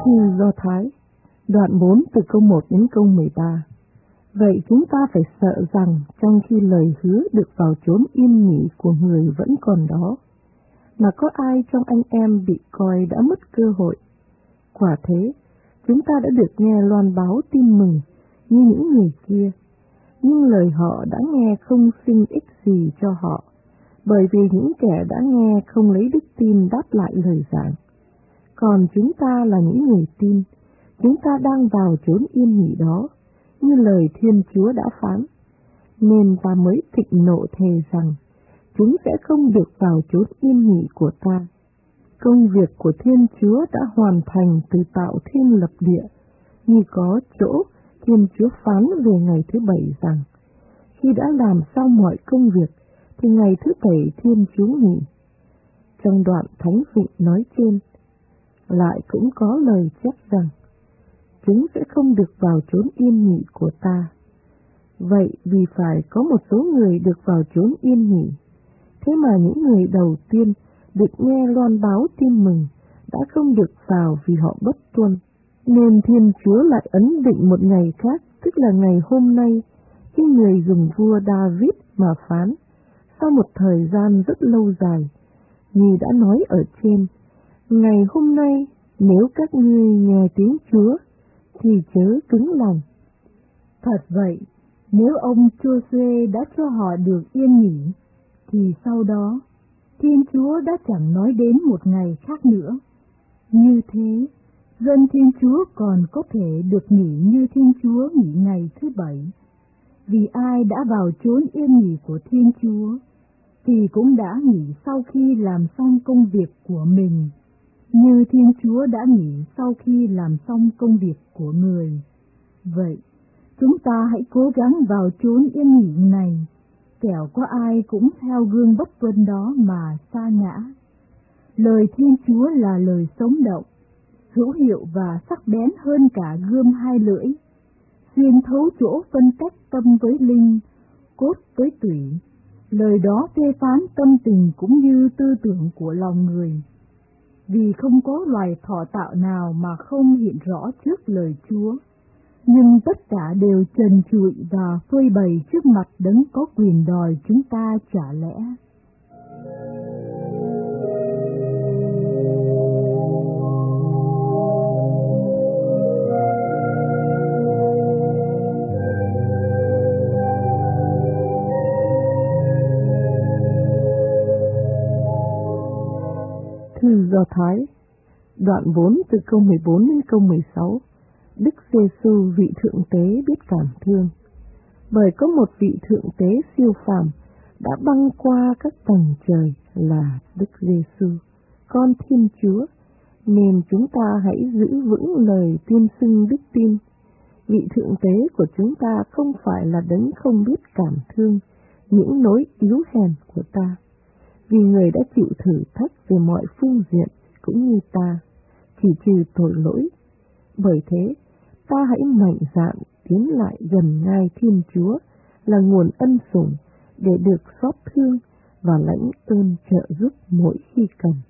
Thư Do Thái, đoạn 4 từ câu 1 đến câu 13. Vậy chúng ta phải sợ rằng trong khi lời hứa được vào chốn yên nghỉ của người vẫn còn đó, mà có ai trong anh em bị coi đã mất cơ hội. Quả thế, chúng ta đã được nghe loan báo tin mừng như những người kia, nhưng lời họ đã nghe không sinh ích gì cho họ, bởi vì những kẻ đã nghe không lấy đức tin đáp lại lời giảng. Còn chúng ta là những người tin, chúng ta đang vào chốn yên nghỉ đó, như lời Thiên Chúa đã phán, nên ta mới thịnh nộ thề rằng chúng sẽ không được vào chốn yên nghỉ của ta. Công việc của Thiên Chúa đã hoàn thành từ tạo thiên lập địa, như có chỗ Thiên Chúa phán về ngày thứ bảy rằng, khi đã làm xong mọi công việc, thì ngày thứ bảy Thiên Chúa nghỉ. Trong đoạn Thánh Vịnh nói trên, lại cũng có lời chép rằng, chúng sẽ không được vào chốn yên nghỉ của ta. Vậy vì phải có một số người được vào chốn yên nghỉ, thế mà những người đầu tiên được nghe loan báo tin mừng đã không được vào vì họ bất tuân. Nên Thiên Chúa lại ấn định một ngày khác, tức là ngày hôm nay, khi người dùng vua David mà phán, sau một thời gian rất lâu dài, như đã nói ở trên, ngày hôm nay nếu các ngươi nghe tiếng Chúa, thì chớ cứng lòng. Thật vậy, nếu ông Joshua đã cho họ được yên nghỉ, thì sau đó, Thiên Chúa đã chẳng nói đến một ngày khác nữa. Như thế, dân Thiên Chúa còn có thể được nghỉ như Thiên Chúa nghỉ ngày thứ bảy. Vì ai đã vào chốn yên nghỉ của Thiên Chúa, thì cũng đã nghỉ sau khi làm xong công việc của mình, như Thiên Chúa đã nghỉ sau khi làm xong công việc của người. Vậy, chúng ta hãy cố gắng vào chốn yên nghỉ này, kẻo có ai cũng theo gương bất tuân đó mà sa ngã. Lời Thiên Chúa là lời sống động, hữu hiệu và sắc bén hơn cả gươm hai lưỡi, xuyên thấu chỗ phân cách tâm với linh, cốt với tủy. Lời đó phê phán tâm tình cũng như tư tưởng của lòng người. Vì không có loài thọ tạo nào mà không hiện rõ trước lời Chúa, nhưng tất cả đều trần trụi và phơi bày trước mặt đấng có quyền đòi chúng ta trả lẽ. Thư Do Thái, đoạn 4 từ câu 14 đến câu 16. Đức Giêsu vị thượng tế biết cảm thương. Bởi có một vị thượng tế siêu phàm đã băng qua các tầng trời là Đức Giêsu, con Thiên Chúa, nên chúng ta hãy giữ vững lời tuyên xưng đức tin. Vị thượng tế của chúng ta không phải là đấng không biết cảm thương những nỗi yếu hèn của ta, vì người đã chịu thử thách về mọi phương diện cũng như ta, chỉ trừ tội lỗi. Bởi thế, ta hãy mạnh dạn tiến lại gần ngai Thiên Chúa là nguồn ân sủng để được xót thương và lãnh ơn trợ giúp mỗi khi cần.